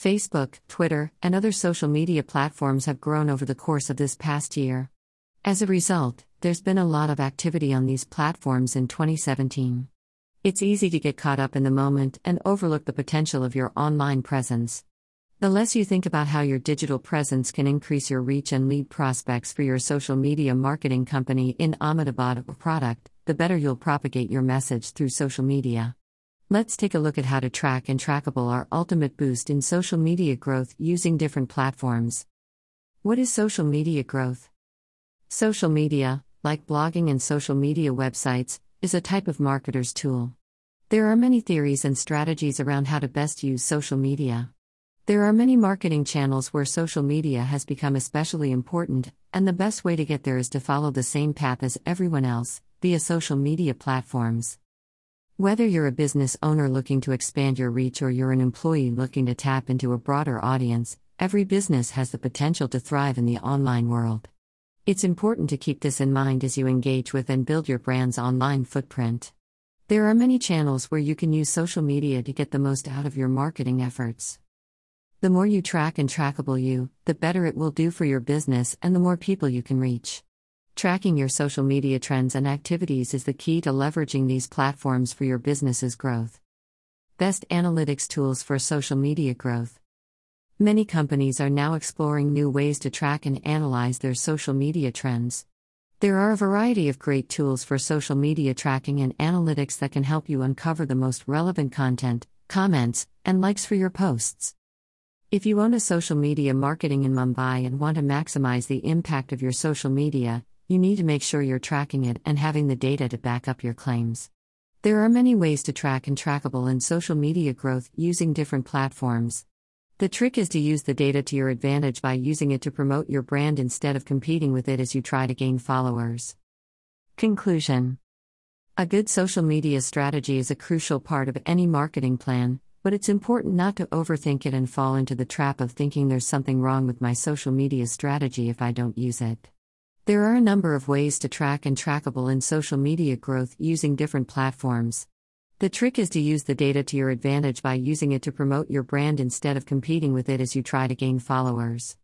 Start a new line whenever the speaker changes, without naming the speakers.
Facebook, Twitter, and other social media platforms have grown over the course of this past year. As a result, there's been a lot of activity on these platforms in 2017. It's easy to get caught up in the moment and overlook the potential of your online presence. The less you think about how your digital presence can increase your reach and lead prospects for your social media marketing company in Ahmedabad or product, the better you'll propagate your message through social media. Let's take a look at how to track and trackable our ultimate boost in social media growth using different platforms. What is social media growth? Social media, like blogging and social media websites, is a type of marketer's tool. There are many theories and strategies around how to best use social media. There are many marketing channels where social media has become especially important, and the best way to get there is to follow the same path as everyone else, via social media platforms. Whether you're a business owner looking to expand your reach or you're an employee looking to tap into a broader audience, every business has the potential to thrive in the online world. It's important to keep this in mind as you engage with and build your brand's online footprint. There are many channels where you can use social media to get the most out of your marketing efforts. The more you track and trackable you, the better it will do for your business and the more people you can reach. Tracking your social media trends and activities is the key to leveraging these platforms for your business's growth. Best analytics tools for social media growth. Many companies are now exploring new ways to track and analyze their social media trends. There are a variety of great tools for social media tracking and analytics that can help you uncover the most relevant content, comments, and likes for your posts. If you own a social media marketing in Mumbai and want to maximize the impact of your social media, you need to make sure you're tracking it and having the data to back up your claims. There are many ways to track and trackable in social media growth using different platforms. The trick is to use the data to your advantage by using it to promote your brand instead of competing with it as you try to gain followers. Conclusion: a good social media strategy is a crucial part of any marketing plan, but it's important not to overthink it and fall into the trap of thinking there's something wrong with my social media strategy if I don't use it. There are a number of ways to track and trackable in social media growth using different platforms. The trick is to use the data to your advantage by using it to promote your brand instead of competing with it as you try to gain followers.